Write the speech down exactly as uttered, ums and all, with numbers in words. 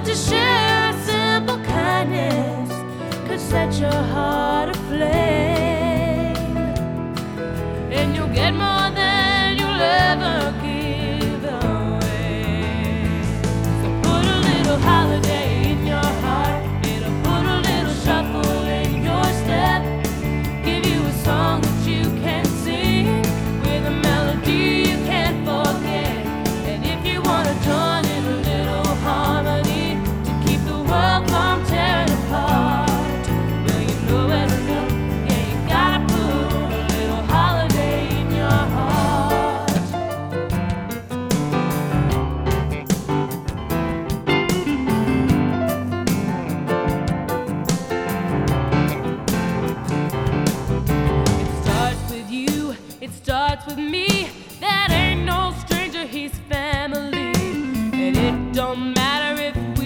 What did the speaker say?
to share a simple kindness could set your heart aflame, and you'll get more than you'll ever give away. So put a little holiday in your heart, it'll put a little shuffle in your step, give you a song that you can sing with a melody you can't forget. And if you want to join in a little harmony to keep the world from tearing apart, well, you know where to look. Yeah, you gotta put a little holiday in your heart. It starts with you, it starts with me. That ain't no stranger, he's family. And it don't matter if we